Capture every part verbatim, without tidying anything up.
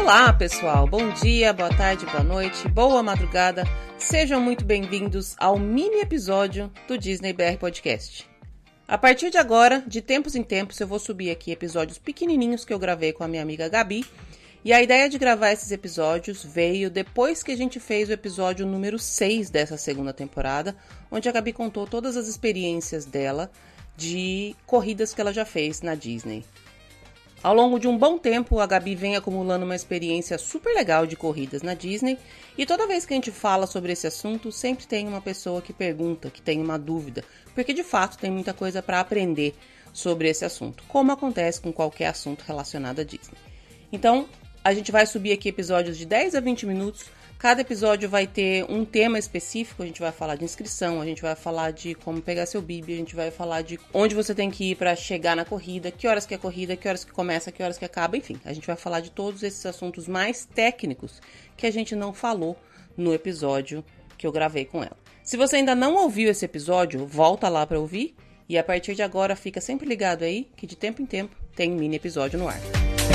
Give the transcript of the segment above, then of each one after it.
Olá, pessoal! Bom dia, boa tarde, boa noite, boa madrugada. Sejam muito bem-vindos ao mini episódio do Disney B R Podcast. A partir de agora, de tempos em tempos, eu vou subir aqui episódios pequenininhos que eu gravei com a minha amiga Gabi. E a ideia de gravar esses episódios veio depois que a gente fez o episódio número seis dessa segunda temporada, onde a Gabi contou todas as experiências dela de corridas que ela já fez na Disney. Ao longo de um bom tempo, a Gabi vem acumulando uma experiência super legal de corridas na Disney, e toda vez que a gente fala sobre esse assunto, sempre tem uma pessoa que pergunta, que tem uma dúvida, porque de fato tem muita coisa para aprender sobre esse assunto, como acontece com qualquer assunto relacionado à Disney. Então, a gente vai subir aqui episódios de dez a vinte minutos. Cada episódio vai ter um tema específico. A gente vai falar de inscrição, a gente vai falar de como pegar seu bib, a gente vai falar de onde você tem que ir para chegar na corrida, que horas que é a corrida, que horas que começa, que horas que acaba, enfim. A gente vai falar de todos esses assuntos mais técnicos que a gente não falou no episódio que eu gravei com ela. Se você ainda não ouviu esse episódio, volta lá para ouvir. E a partir de agora, fica sempre ligado aí, que de tempo em tempo tem mini episódio no ar.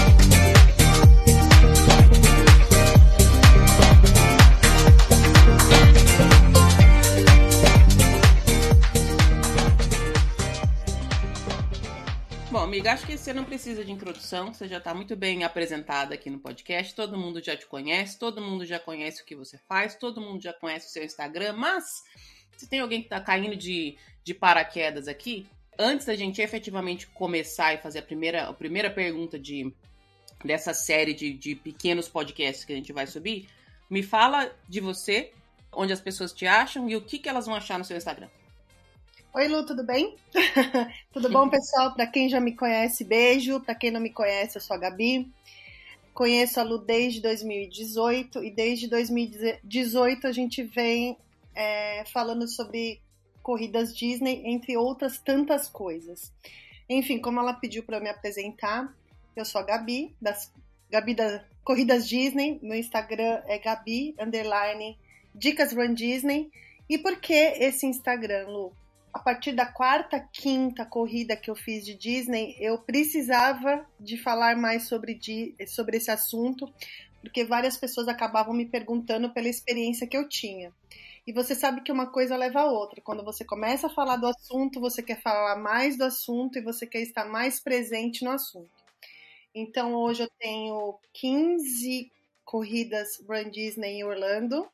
Bom, amiga, acho que você não precisa de introdução, você já está muito bem apresentada aqui no podcast, todo mundo já te conhece, todo mundo já conhece o que você faz, todo mundo já conhece o seu Instagram, mas se tem alguém que está caindo de, de paraquedas aqui, antes da gente efetivamente começar e fazer a primeira, a primeira pergunta de, dessa série de, de pequenos podcasts que a gente vai subir, me fala de você, onde as pessoas te acham e o que, que elas vão achar no seu Instagram. Oi, Lu, tudo bem? Tudo bom, pessoal? Para quem já me conhece, beijo. Para quem não me conhece, eu sou a Gabi. Conheço a Lu desde dois mil e dezoito e desde dois mil e dezoito a gente vem é, falando sobre corridas Disney, entre outras tantas coisas. Enfim, como ela pediu para eu me apresentar, eu sou a Gabi, das, Gabi das Corridas Disney. Meu Instagram é Gabi, underline, Dicas Run Disney. E por que esse Instagram, Lu? A partir da quarta, quinta corrida que eu fiz de Disney, eu precisava de falar mais sobre, sobre esse assunto, porque várias pessoas acabavam me perguntando pela experiência que eu tinha. E você sabe que uma coisa leva a outra. Quando você começa a falar do assunto, você quer falar mais do assunto e você quer estar mais presente no assunto. Então, hoje eu tenho quinze corridas Run Disney em Orlando,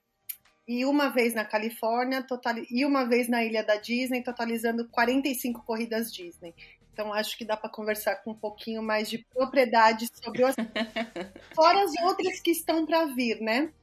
e uma vez na Califórnia, total... e uma vez na Ilha da Disney, totalizando quarenta e cinco corridas Disney. Então, acho que dá para conversar com um pouquinho mais de propriedade sobre o assunto. Fora as outras que estão para vir, né?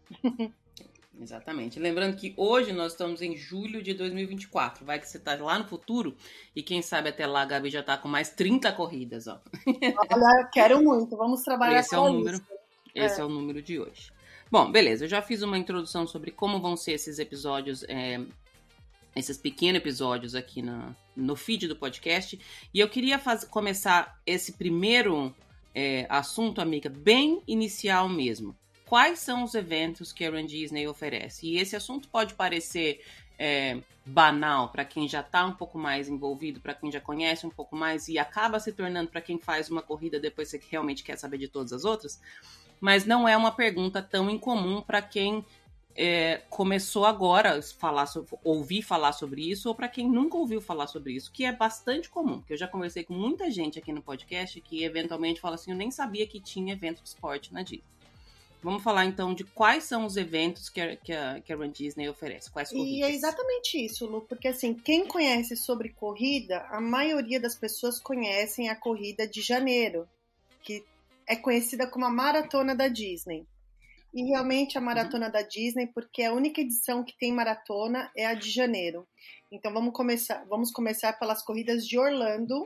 Exatamente. Lembrando que hoje nós estamos em julho de dois mil e vinte e quatro. Vai que você está lá no futuro e quem sabe até lá a Gabi já está com mais trinta corridas. Ó. Olha, quero muito. Vamos trabalhar esse com é o número, isso. Esse é. é o número de hoje. Bom, beleza, eu já fiz uma introdução sobre como vão ser esses episódios, é, esses pequenos episódios aqui na, no feed do podcast. E eu queria faz, começar esse primeiro é, assunto, amiga, bem inicial mesmo. Quais são os eventos que a Run Disney oferece? E esse assunto pode parecer é, banal para quem já está um pouco mais envolvido, para quem já conhece um pouco mais e acaba se tornando para quem faz uma corrida depois você realmente quer saber de todas as outras. Mas não é uma pergunta tão incomum para quem é, começou agora a falar sobre, ouvir falar sobre isso ou para quem nunca ouviu falar sobre isso, que é bastante comum, porque eu já conversei com muita gente aqui no podcast que eventualmente fala assim, eu nem sabia que tinha evento de esporte na Disney. Vamos falar então de quais são os eventos que a, que a, que a Run Disney oferece, quais corridas. E é exatamente isso, Lu, porque assim, quem conhece sobre corrida, a maioria das pessoas conhecem a corrida de janeiro, que é conhecida como a Maratona da Disney. E realmente a Maratona uhum. da Disney, porque a única edição que tem maratona é a de janeiro. Então vamos começar, vamos começar pelas corridas de Orlando.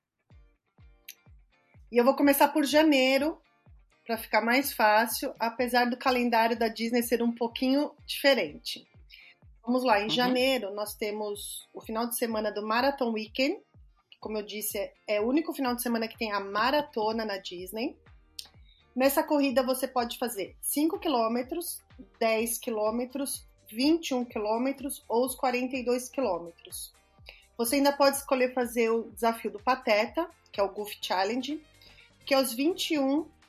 E eu vou começar por janeiro, para ficar mais fácil, apesar do calendário da Disney ser um pouquinho diferente. Vamos lá, em uhum. janeiro nós temos o final de semana do Marathon Weekend, que, como eu disse, é, é o único final de semana que tem a maratona na Disney. Nessa corrida você pode fazer cinco quilômetros, dez quilômetros, vinte e um quilômetros ou os quarenta e dois quilômetros. Você ainda pode escolher fazer o desafio do Pateta, que é o Goof Challenge, que é os vinte e um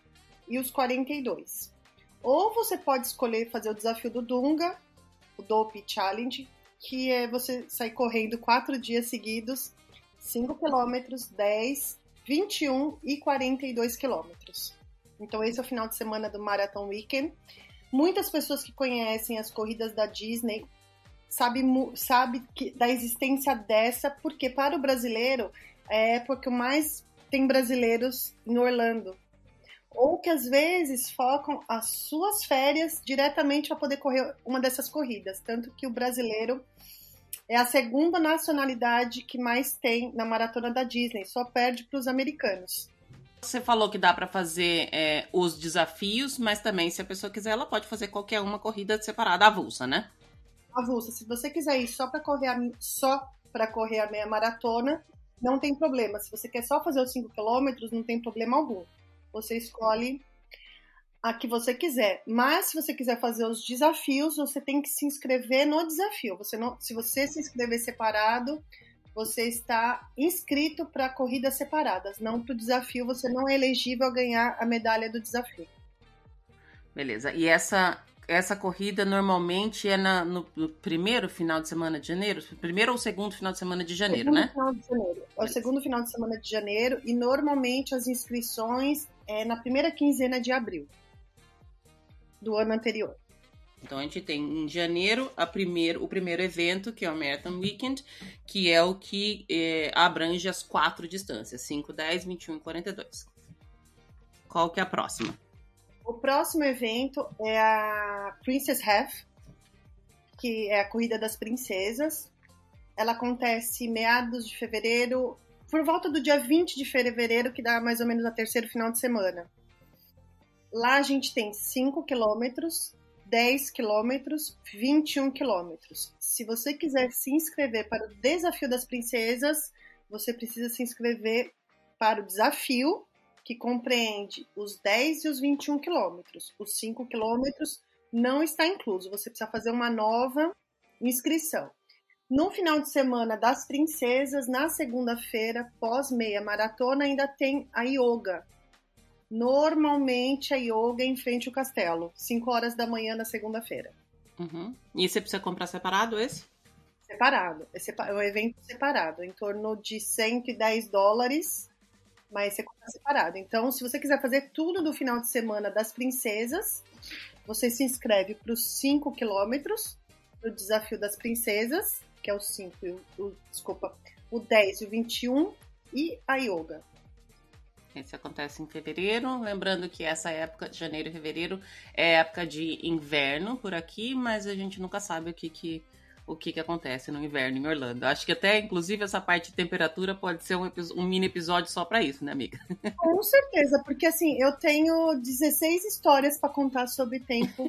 e os quarenta e dois. Ou você pode escolher fazer o desafio do Dunga, o Dope Challenge, que é você sair correndo quatro dias seguidos, cinco quilômetros, dez, vinte e um e quarenta e dois quilômetros. Então esse é o final de semana do Marathon Weekend. Muitas pessoas que conhecem as corridas da Disney sabem sabe que, da existência dessa, porque para o brasileiro é a época que mais tem brasileiros em Orlando. Ou que às vezes focam as suas férias diretamente para poder correr uma dessas corridas. Tanto que o brasileiro é a segunda nacionalidade que mais tem na maratona da Disney, só perde para os americanos. Você falou que dá para fazer é, os desafios, mas também, se a pessoa quiser, ela pode fazer qualquer uma corrida separada, avulsa, né? Avulsa. Se você quiser ir só para correr, a, só para correr a meia maratona, não tem problema. Se você quer só fazer os cinco quilômetros, não tem problema algum. Você escolhe a que você quiser. Mas se você quiser fazer os desafios, você tem que se inscrever no desafio. Você não, se você se inscrever separado, você está inscrito para corridas separadas. Não para o desafio, você não é elegível a ganhar a medalha do desafio. Beleza. E essa, essa corrida normalmente é na, no, no primeiro final de semana de janeiro? Primeiro ou segundo final de semana de janeiro, segundo né? Final de janeiro. É o segundo final de semana de janeiro e normalmente as inscrições é na primeira quinzena de abril do ano anterior. Então a gente tem em janeiro a primeiro, o primeiro evento, que é o Marathon Weekend, que é o que é, abrange as quatro distâncias, cinco, dez, vinte e um e quarenta e dois. Qual que é a próxima? O próximo evento é a Princess Half, que é a Corrida das Princesas. Ela acontece meados de fevereiro, por volta do dia vinte de fevereiro, que dá mais ou menos o terceiro final de semana. Lá a gente tem cinco quilômetros, dez quilômetros, vinte e um quilômetros. Se você quiser se inscrever para o Desafio das Princesas, você precisa se inscrever para o desafio, que compreende os dez e os vinte e um quilômetros. Os cinco quilômetros não está incluso, você precisa fazer uma nova inscrição. No final de semana das princesas, na segunda-feira, pós-meia maratona, ainda tem a yoga. Normalmente a yoga é em frente ao castelo, cinco horas da manhã na segunda-feira. Uhum. E você precisa comprar separado esse? Separado, é, separ... é um evento separado, em torno de cento e dez dólares, mas você compra separado. Então, se você quiser fazer tudo do final de semana das princesas, você se inscreve para os cinco quilômetros, do Desafio das Princesas, que é o cinco, o, o, desculpa, o dez e o vinte e um, e a yoga. Esse acontece em fevereiro, lembrando que essa época de janeiro e fevereiro é época de inverno por aqui, mas a gente nunca sabe o que que, o que, que acontece no inverno em Orlando. Acho que até, inclusive, essa parte de temperatura pode ser um, um mini episódio só para isso, né, amiga? Com certeza, porque assim, eu tenho dezesseis histórias para contar sobre tempo.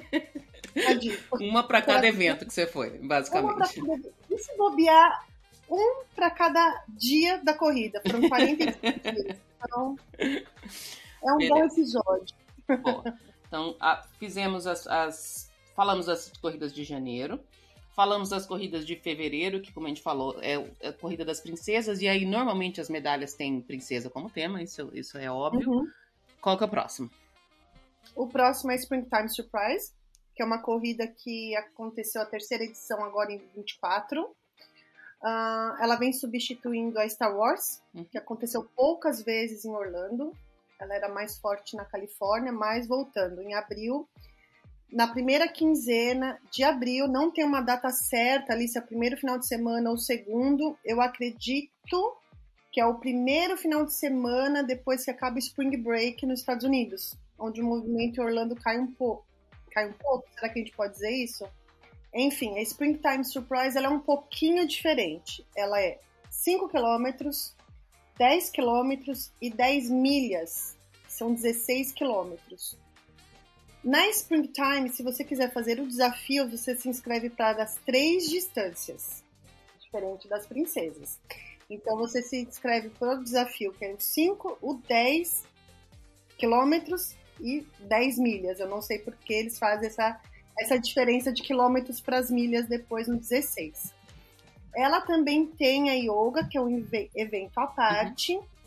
Uma para cada evento que você foi, basicamente. Uma pra cada... E se bobear, um para cada dia da corrida. Foram quarenta e cinco dias. Então, é um Beleza. Bom episódio. Bom, então, a, fizemos as, as... Falamos das corridas de janeiro. Falamos das corridas de fevereiro, que, como a gente falou, é a corrida das princesas. E aí, normalmente, as medalhas têm princesa como tema. Isso, isso é óbvio. Uhum. Qual que é o próximo? O próximo é Springtime Surprise, que é uma corrida que aconteceu a terceira edição agora em vinte e quatro. Uh, ela vem substituindo a Star Wars, uhum. que aconteceu poucas vezes em Orlando. Ela era mais forte na Califórnia, mas voltando em abril. Na primeira quinzena de abril, não tem uma data certa ali, se é o primeiro final de semana ou o segundo. Eu acredito que é o primeiro final de semana depois que acaba o Spring Break nos Estados Unidos, onde o movimento em Orlando cai um pouco. Cai um pouco? Será que a gente pode dizer isso? Enfim, a Springtime Surprise ela é um pouquinho diferente. Ela é cinco quilômetros, dez quilômetros e dez milhas. São dezesseis quilômetros. Na Springtime, se você quiser fazer o desafio, você se inscreve para as três distâncias, diferente das princesas. Então, você se inscreve para o desafio, que é o cinco, o dez quilômetros e dez milhas. Eu não sei por que eles fazem essa, essa diferença de quilômetros para as milhas depois no dezesseis. Ela também tem a yoga, que é um evento à parte. Uhum.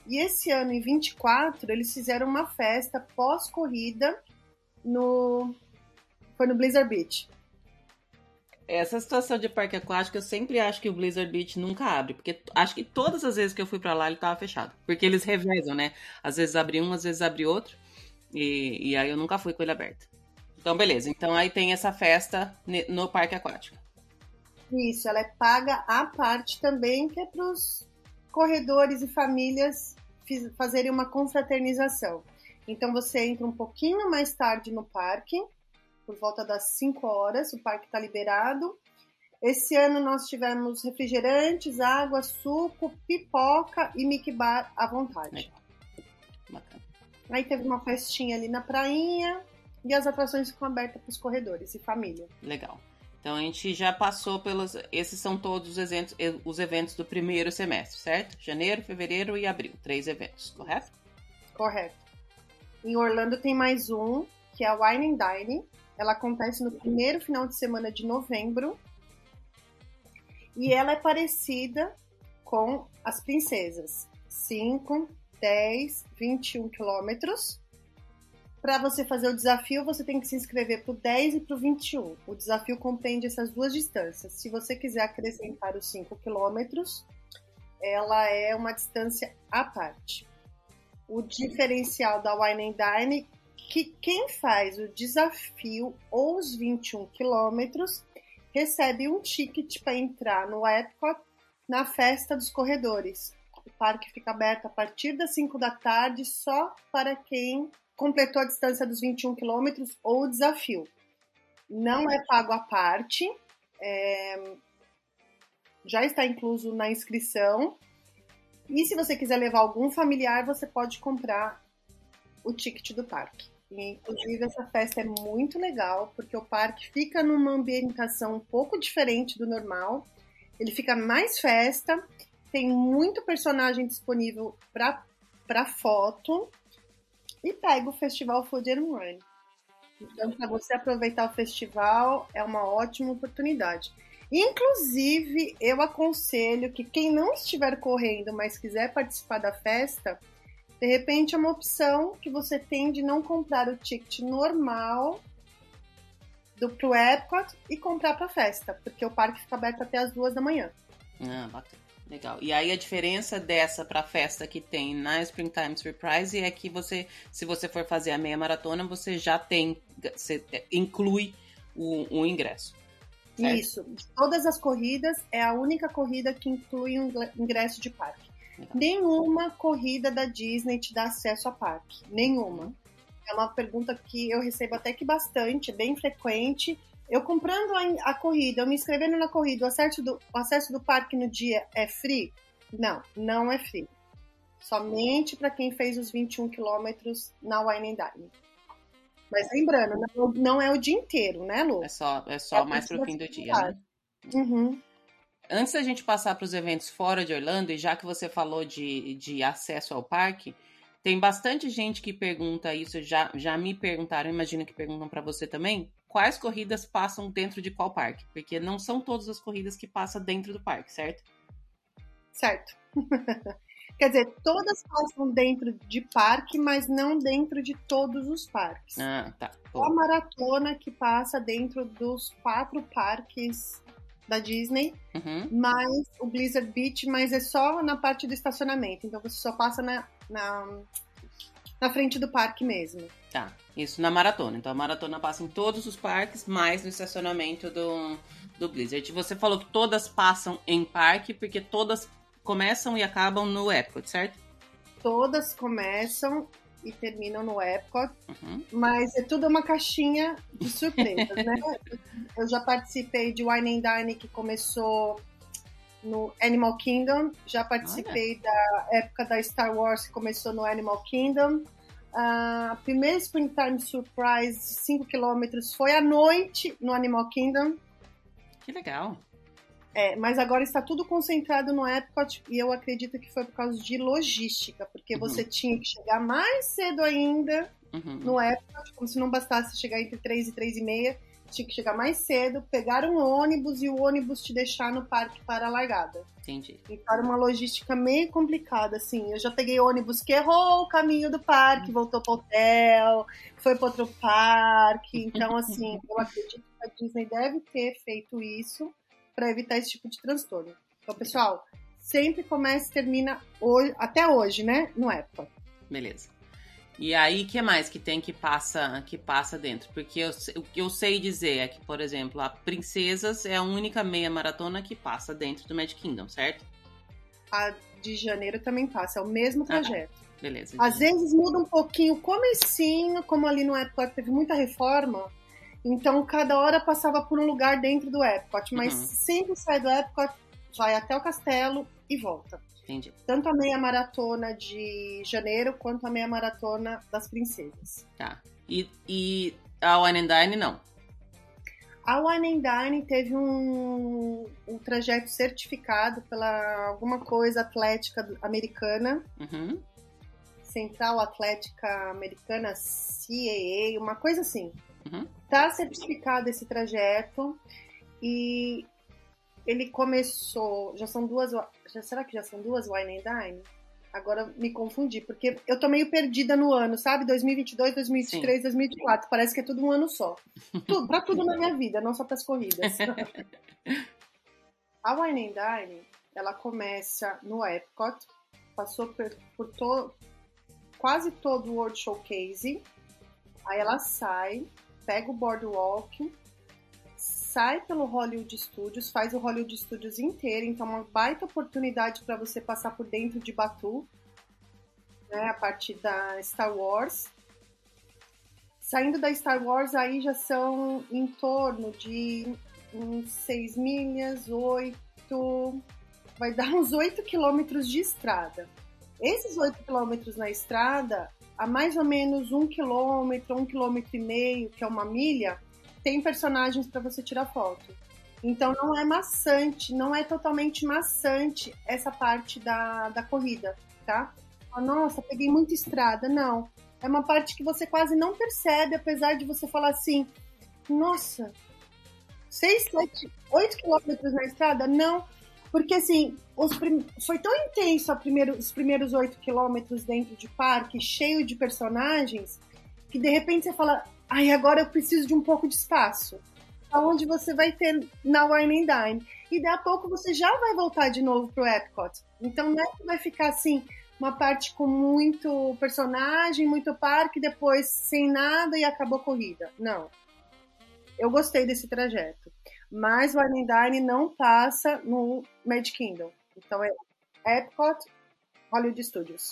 E esse ano, em vinte e quatro, eles fizeram uma festa pós-corrida no... Foi no Blizzard Beach. Essa situação de parque aquático, eu sempre acho que o Blizzard Beach nunca abre. Porque acho que todas as vezes que eu fui pra lá, ele tava fechado. Porque eles revezam, né? Às vezes abre um, às vezes abre outro. E, e aí eu nunca fui com ele aberto. Então, beleza. Então, aí tem essa festa no parque aquático. Isso, ela é paga à parte também, que é para os corredores e famílias fazerem uma confraternização. Então, você entra um pouquinho mais tarde no parque, por volta das cinco horas, o parque está liberado. Esse ano nós tivemos refrigerantes, água, suco, pipoca e Mickey Bar à vontade. Legal. Bacana. Aí teve uma festinha ali na prainha e as atrações ficam abertas para os corredores e família. Legal. Então a gente já passou pelos... Esses são todos os eventos, os eventos do primeiro semestre, certo? Janeiro, fevereiro e abril. Três eventos, correto? Correto. Em Orlando tem mais um, que é a Wine and Dine. Ela acontece no primeiro final de semana de novembro. E ela é parecida com as princesas. cinco, dez, vinte e um quilômetros. Para você fazer o desafio, você tem que se inscrever para o dez e para o vinte e um. O desafio compreende essas duas distâncias. Se você quiser acrescentar os cinco quilômetros, ela é uma distância à parte. O diferencial da Wine and Dine é que quem faz o desafio ou os vinte e um quilômetros recebe um ticket para entrar no Epcot na festa dos corredores. O parque fica aberto a partir das cinco da tarde só para quem completou a distância dos vinte e um quilômetros ou o desafio. Não é pago à parte, é... já está incluso na inscrição. E se você quiser levar algum familiar, você pode comprar o ticket do parque. E, inclusive, essa festa é muito legal, porque o parque fica numa ambientação um pouco diferente do normal. Ele fica mais festa, tem muito personagem disponível para foto. E pega o Festival Food and Wine. Então, para você aproveitar o festival, é uma ótima oportunidade. Inclusive, eu aconselho que quem não estiver correndo, mas quiser participar da festa, de repente é uma opção que você tem de não comprar o ticket normal do, pro Epcot e comprar para a festa, porque o parque fica aberto até as duas da manhã. Ah, bacana. Legal. E aí a diferença dessa pra festa que tem na Springtime Surprise é que você, se você for fazer a meia maratona, você já tem, você inclui o, o ingresso. Certo? Isso. De todas as corridas, é a única corrida que inclui um ingresso de parque. Legal. Nenhuma corrida da Disney te dá acesso a parque. Nenhuma. Uhum. É uma pergunta que eu recebo até que bastante, bem frequente. Eu comprando a, a corrida, eu me inscrevendo na corrida, o acesso, do, o acesso do parque no dia é free? Não, não é free. Somente para quem fez os vinte e um quilômetros na Wine and Dine. Mas lembrando, não, não é o dia inteiro, né, Lu? É só, é só é mais pro fim do dia, né? Uhum. Antes da gente passar para os eventos fora de Orlando, e já que você falou de, de acesso ao parque, tem bastante gente que pergunta isso, já, já me perguntaram, imagino que perguntam para você também, quais corridas passam dentro de qual parque? Porque não são todas as corridas que passam dentro do parque, certo? Certo. Quer dizer, todas passam dentro de parque, mas não dentro de todos os parques. Ah, tá. Pô. A maratona que passa dentro dos quatro parques da Disney, uhum. mais o Blizzard Beach, mas é só na parte do estacionamento. Então você só passa na, na, na frente do parque mesmo. Tá, isso na maratona. Então a maratona passa em todos os parques, mais no estacionamento do, do Blizzard. Você falou que todas passam em parque, porque todas começam e acabam no Epcot, certo? Todas começam e terminam no Epcot, uhum. mas é tudo uma caixinha de surpresas, né? Eu já participei de Wine and Dine, que começou no Animal Kingdom, já participei Olha. da época da Star Wars, que começou no Animal Kingdom. A primeira Springtime Surprise, cinco quilômetros, foi à noite no Animal Kingdom. Que legal! É, mas agora está tudo concentrado no Epcot e eu acredito que foi por causa de logística, porque uhum. você tinha que chegar mais cedo ainda uhum. no Epcot, como se não bastasse chegar entre três e três e meia, tinha que chegar mais cedo, pegar um ônibus e o ônibus te deixar no parque para a largada. Entendi. Então era uma logística meio complicada, assim. Eu já peguei ônibus que errou o caminho do parque, voltou para o hotel, foi para outro parque. Então, assim, eu acredito que a Disney deve ter feito isso para evitar esse tipo de transtorno. Então, pessoal, sempre começa e termina hoje, até hoje, né? No Epcot. Beleza. E aí, o que mais que tem que passa, que passa dentro? Porque eu, o que eu sei dizer é que, por exemplo, a Princesas é a única meia maratona que passa dentro do Magic Kingdom, certo? A de janeiro também passa, é o mesmo trajeto. Ah, tá. Beleza. Às vezes muda um pouquinho o comecinho, como ali no Epcot teve muita reforma, então cada hora passava por um lugar dentro do Epcot, mas Uhum. sempre sai do Epcot, vai até o castelo e volta. Entendi. Tanto a meia maratona de janeiro quanto a meia maratona das princesas. Tá. E, e a Wine and Dine não? A Wine and Dine teve um, um trajeto certificado pela alguma coisa atlética americana. Uhum. Central Atlética Americana, C A A, uma coisa assim. Uhum. Tá certificado esse trajeto e ele começou, já são duas, já, será que já são duas Wine and Dine? Agora me confundi, porque eu tô meio perdida no ano, sabe? dois mil e vinte e dois, dois mil e vinte e três, Sim. dois mil e vinte e quatro, parece que é tudo um ano só. Tudo, pra tudo na minha vida, não só pras corridas. A Wine and Dine, ela começa no Epcot, passou por, por to, quase todo o World Showcase, aí ela sai, pega o Boardwalk, sai pelo Hollywood Studios, faz o Hollywood Studios inteiro, então é uma baita oportunidade para você passar por dentro de Batuu, né, a partir da Star Wars. Saindo da Star Wars, aí já são em torno de uns seis milhas, oito, vai dar uns oito quilômetros de estrada. Esses oito quilômetros na estrada, a mais ou menos um quilômetro, um quilômetro e meio, que é uma milha, tem personagens para você tirar foto. Então não é maçante, não é totalmente maçante essa parte da, da corrida, tá? Ah, nossa, peguei muita estrada. Não. É uma parte que você quase não percebe, apesar de você falar assim, nossa, seis, sete, oito quilômetros na estrada? Não. Porque assim, os prim... foi tão intenso a primeiro, os primeiros oito quilômetros dentro de parque, cheio de personagens, que de repente você fala, ai, agora eu preciso de um pouco de espaço. Onde você vai ter na Wine and Dine. E daqui a pouco você já vai voltar de novo pro Epcot. Então não é que vai ficar assim, uma parte com muito personagem, muito parque, depois sem nada e acabou a corrida. Não. Eu gostei desse trajeto. Mas o Wine and Dine não passa no Magic Kingdom. Então é Epcot, Hollywood Studios.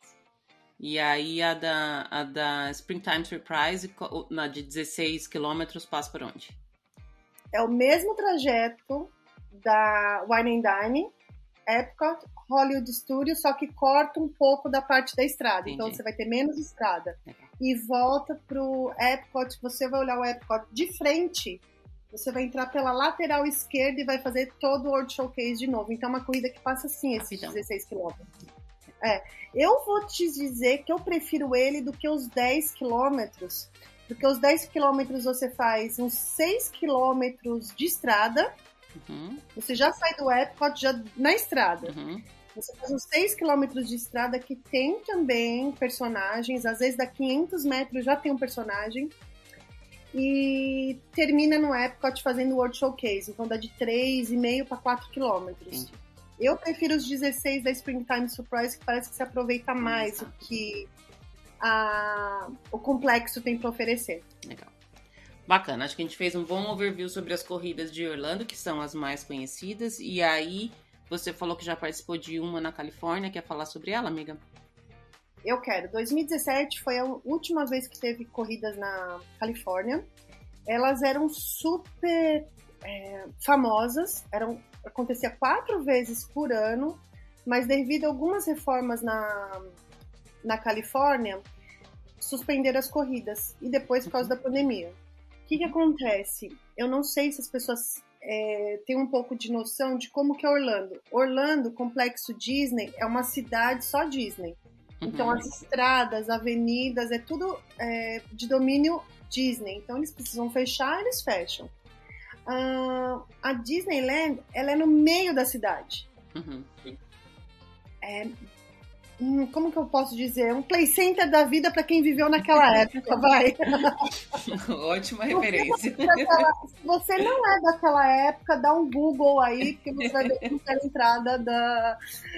E aí a da, a da Springtime Surprise, na de dezesseis quilômetros, passa por onde? É o mesmo trajeto da Wine and Dine, Epcot, Hollywood Studios, só que corta um pouco da parte da estrada. Entendi. Então você vai ter menos estrada. É. E volta pro Epcot, você vai olhar o Epcot de frente, você vai entrar pela lateral esquerda e vai fazer todo o World Showcase de novo. Então é uma corrida que passa assim, esses Rapidão. dezesseis quilômetros. É, eu vou te dizer que eu prefiro ele do que os dez quilômetros, porque os dez quilômetros você faz uns seis quilômetros de estrada, uhum. Você já sai do Epcot já na estrada. Uhum. Você faz uns seis quilômetros de estrada que tem também personagens, às vezes dá quinhentos metros já tem um personagem, e termina no Epcot fazendo o World Showcase, então dá de três vírgula cinco para quatro quilômetros. Entendi. Eu prefiro os dezesseis da Springtime Surprise, que parece que se aproveita mais o que a, o complexo tem para oferecer. Legal. Bacana, acho que a gente fez um bom overview sobre as corridas de Orlando, que são as mais conhecidas. E aí, você falou que já participou de uma na Califórnia. Quer falar sobre ela, amiga? Eu quero. dois mil e dezessete foi a última vez que teve corridas na Califórnia. Elas eram super é, famosas, eram... acontecia quatro vezes por ano, mas devido a algumas reformas na, na Califórnia, suspenderam as corridas, e depois por causa da pandemia. O que que acontece? Eu não sei se as pessoas é, têm um pouco de noção de como que é Orlando. Orlando, Complexo Disney, é uma cidade só Disney. Então, uhum. As estradas, avenidas, é tudo é, de domínio Disney, então eles precisam fechar, eles fecham. Uh, a Disneyland, ela é no meio da cidade. Uhum. É, hum, como que eu posso dizer? Um play center da vida para quem viveu naquela época, vai. Ótima referência. Se você não é daquela época, dá um Google aí, porque você vai ver como é a entrada da,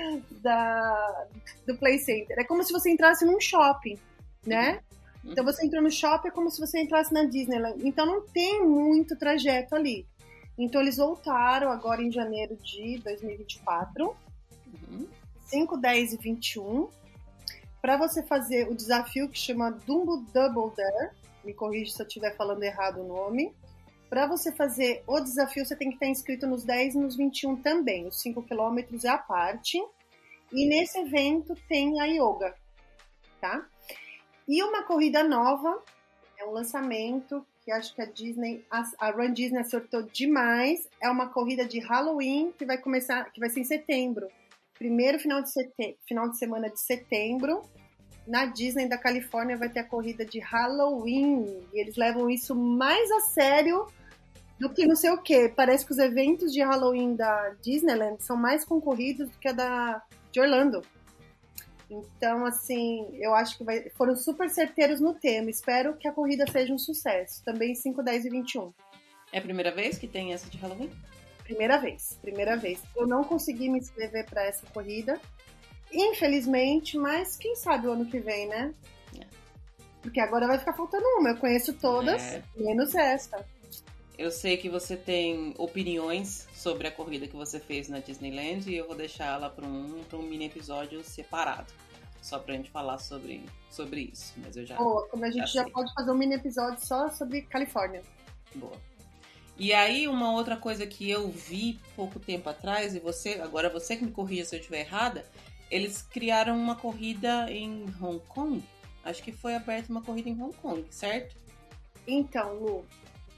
da, do play center. É como se você entrasse num shopping, né? Então você entrou no shopping, é como se você entrasse na Disneyland. Então não tem muito trajeto ali. Então eles voltaram agora em janeiro de dois mil e vinte e quatro, uhum. cinco, dez e vinte e um, para você fazer o desafio que chama Dumbo Double Dare. Me corrija se eu estiver falando errado o nome. Para você fazer o desafio, você tem que estar inscrito nos dez e nos vinte e um também. Os cinco quilômetros é a parte. E nesse evento tem a yoga, tá? E uma corrida nova, é um lançamento que acho que a Disney, a Run Disney acertou demais. É uma corrida de Halloween que vai começar, que vai ser em setembro. Primeiro final de, setembro, final de semana de setembro, na Disney da Califórnia vai ter a corrida de Halloween. E eles levam isso mais a sério do que não sei o quê. Parece que os eventos de Halloween da Disneyland são mais concorridos do que a da de Orlando. Então, assim, eu acho que vai, foram super certeiros no tema. Espero que a corrida seja um sucesso. Também cinco, dez e vinte e um. É a primeira vez que tem essa de Halloween? Primeira vez, primeira vez. Eu não consegui me inscrever para essa corrida, infelizmente, mas quem sabe o ano que vem, né? É. Porque agora vai ficar faltando uma. Eu conheço todas, é. menos essa. Eu sei que você tem opiniões sobre a corrida que você fez na Disneyland e eu vou deixá-la para um, para um mini episódio separado, só pra gente falar sobre, sobre isso. Mas eu já. Boa, como a gente já, já pode fazer um mini episódio só sobre Califórnia. Boa. E aí, uma outra coisa que eu vi pouco tempo atrás, e você, agora você que me corrija se eu estiver errada, eles criaram uma corrida em Hong Kong. Acho que foi aberta uma corrida em Hong Kong, certo? Então, Lu,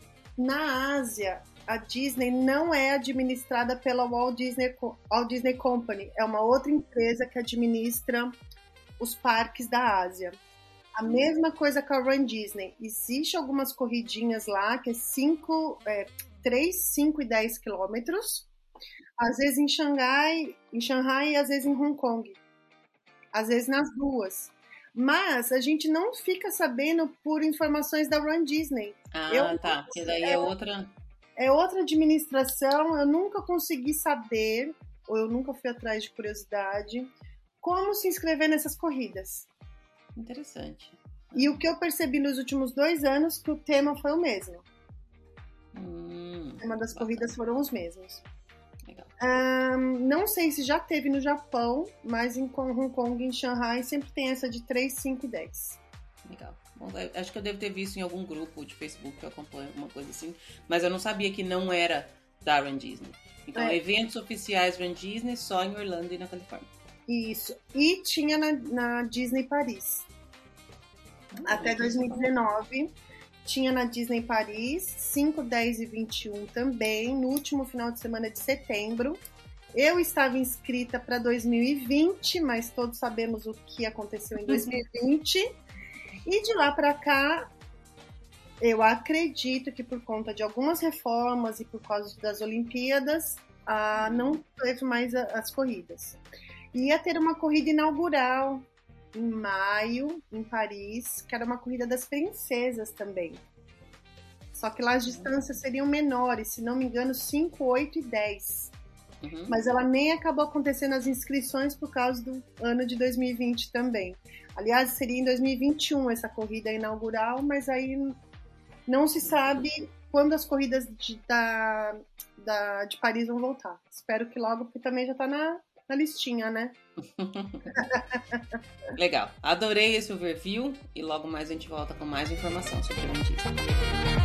na Ásia, a Disney não é administrada pela Walt Disney, Walt Disney Company. É uma outra empresa que administra os parques da Ásia. A mesma coisa com a Run Disney. Existe algumas corridinhas lá, que é cinco, é, três, cinco e dez quilômetros. Às vezes em Xangai, em Xangai e às vezes em Hong Kong. Às vezes nas duas. Mas a gente não fica sabendo por informações da Run Disney. Ah, eu, tá. Porque daí é, é outra... É outra administração. Eu nunca consegui saber, ou eu nunca fui atrás de curiosidade, como se inscrever nessas corridas. Interessante. E o que eu percebi nos últimos dois anos, que o tema foi o mesmo. Hum, o tema das bacana. corridas foram os mesmos. Legal. Um, não sei se já teve no Japão, mas em Hong Kong e em Xangai sempre tem essa de três, cinco e dez. Legal. Bom, acho que eu devo ter visto em algum grupo de Facebook que eu acompanho, alguma coisa assim. Mas eu não sabia que não era da Run Disney. Então, é. Eventos oficiais Run Disney só em Orlando e na Califórnia. Isso. E tinha na, na Disney Paris. Ah, Até dois mil e dezenove. Tinha na Disney Paris, cinco, dez e vinte e um também, no último final de semana de setembro. Eu estava inscrita para dois mil e vinte, mas todos sabemos o que aconteceu em dois mil e vinte. E de lá para cá, eu acredito que por conta de algumas reformas e por causa das Olimpíadas, ah, não teve mais a, as corridas. Ia ter uma corrida inaugural em maio, em Paris, que era uma corrida das princesas também. Só que lá as distâncias seriam menores, se não me engano, cinco, oito e dez. Uhum. Mas ela nem acabou acontecendo as inscrições por causa do ano de dois mil e vinte também. Aliás, seria em dois mil e vinte e um essa corrida inaugural, mas aí não se sabe quando as corridas de, da, da, de Paris vão voltar. Espero que logo, porque também já está na, na listinha, né? Legal, adorei esse overview e logo mais a gente volta com mais informação sobre o Run Disney.